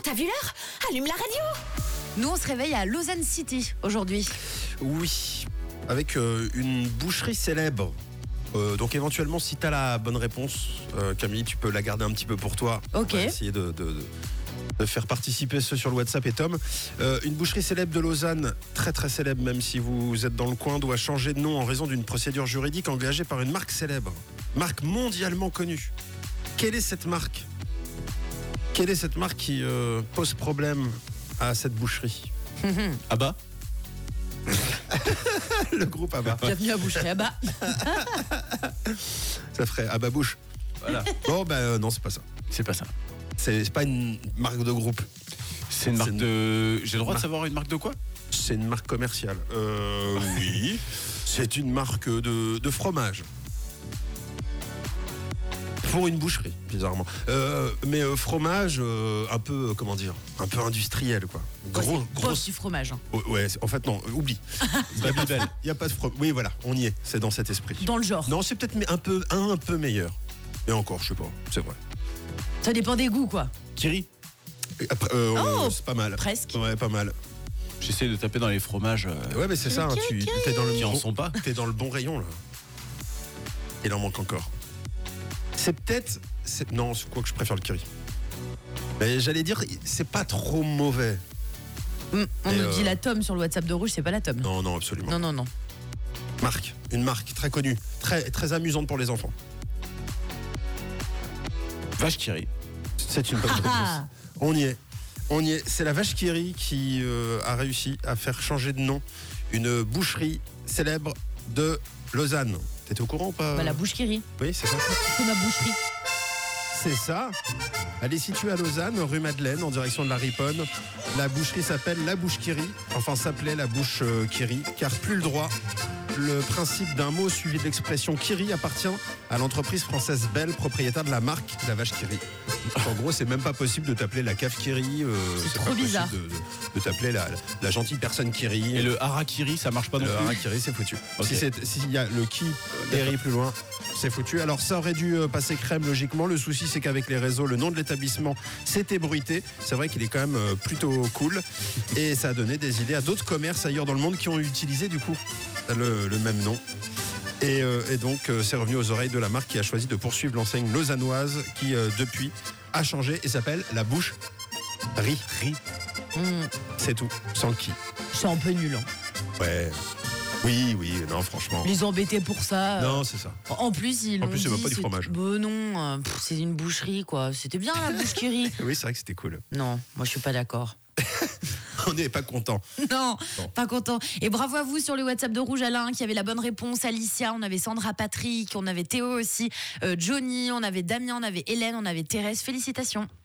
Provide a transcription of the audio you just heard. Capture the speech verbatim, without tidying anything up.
t'as vu l'heure? Allume la radio. Nous, on se réveille à Lausanne City aujourd'hui. Oui, avec euh, une boucherie célèbre. Euh, donc éventuellement, si t'as la bonne réponse, euh, Camille, tu peux la garder un petit peu pour toi. Ok. On va essayer de, de, de, de faire participer ceux sur le WhatsApp et Tom. Euh, une boucherie célèbre de Lausanne, très très célèbre, même si vous êtes dans le coin, doit changer de nom en raison d'une procédure juridique engagée par une marque célèbre, marque mondialement connue. Quelle est cette marque? Quelle est cette marque qui euh, pose problème à cette boucherie? Abba. Le groupe Abba. Bienvenue à Boucherie Abba. Ça ferait Abba Bouche. Voilà. Bon, ben euh, non, c'est pas ça. C'est pas ça. C'est, c'est pas une marque de groupe. C'est une marque C'est une- de. J'ai le droit de marque. savoir une marque de quoi? C'est une marque commerciale. Euh, oui. C'est une marque de, de fromage. Pour une boucherie, bizarrement. Euh, mais euh, fromage euh, un peu, euh, comment dire, un peu industriel, quoi. Gros, Gros, c'est grosse. proche du fromage. hein. Oh, ouais, c'est- en fait, non, euh, oublie. Babybel. Il n'y a pas de fromage. Oui, voilà, on y est. C'est dans cet esprit. Dans le genre. Non, c'est peut-être me- un peu, un, un peu meilleur. Et encore, je sais pas, c'est vrai. Ça dépend des goûts, quoi. Kiri. Et après, euh, Oh, c'est pas mal. presque. Ouais, pas mal. J'essaie de taper dans les fromages euh, Ouais, mais c'est ça, hein, tu es dans le qui en bon, sont pas. t'es dans le bon rayon là. Il en manque encore. C'est peut-être, c'est, non, c'est quoi que je préfère le kiri. Mais j'allais dire, c'est pas trop mauvais. Hum, on Et nous euh, dit la tome sur le WhatsApp de Rouge, c'est pas la tome. Non, non, absolument. non, non. non. Marque, une marque très connue, très, très amusante pour les enfants. Vache Kiri. C'est une bonne réponse. Ah. On y est. On y est. C'est la vache qui rit qui euh, a réussi à faire changer de nom une boucherie célèbre de Lausanne. T'étais au courant ou pas? Bah, la bouche qui rit. Oui, c'est ça. C'est ma boucherie. C'est ça. Elle est située à Lausanne, rue Madeleine, en direction de la Riponne. La boucherie s'appelle La Bouche qui rit. Enfin, s'appelait La Bouche euh, qui rit, car plus le droit. Le principe d'un mot suivi de l'expression Kiri appartient à l'entreprise française Belle, propriétaire de la marque La Vache Kiri. En gros, c'est même pas possible de t'appeler la cave Kiri. euh, C'est trop pas possible bizarre. De, de- de t'appeler la, la gentille personne Kiri. Et le harakiri, ça marche pas non Le plus. harakiri, c'est foutu. Ok. Si c'est- S'il y a le qui Eri plus loin, c'est foutu. Alors ça aurait dû euh, passer crème logiquement. Le souci, c'est qu'avec les réseaux, le nom de l'établissement s'est ébruité. C'est vrai qu'il est quand même euh, plutôt cool. Et ça a donné des idées à d'autres commerces ailleurs dans le monde qui ont utilisé du coup le, le même nom. Et, euh, et donc, euh, c'est revenu aux oreilles de la marque qui a choisi de poursuivre l'enseigne lausannoise qui, euh, depuis, a changé et s'appelle La Bouche Ri. Ri. Hum, C'est tout, sans le qui. c'est un peu nul. hein. Ouais. Oui, oui, non, franchement. Les embêter pour ça. euh, Non, c'est ça. En plus, ils En l'ont plus, c'est dit, même pas du c'est- fromage. Bah non, euh, pff, c'est une boucherie, quoi. C'était bien la bouche qui rit. Oui, c'est vrai que c'était cool. Non, moi je suis pas d'accord. On n'est pas content. Non, Bon. pas content. Et bravo à vous sur le WhatsApp de Rouge Alain qui avait la bonne réponse. Alicia, on avait Sandra Patrick, on avait Théo aussi, euh, Johnny, on avait Damien, on avait Hélène, on avait Thérèse. Félicitations.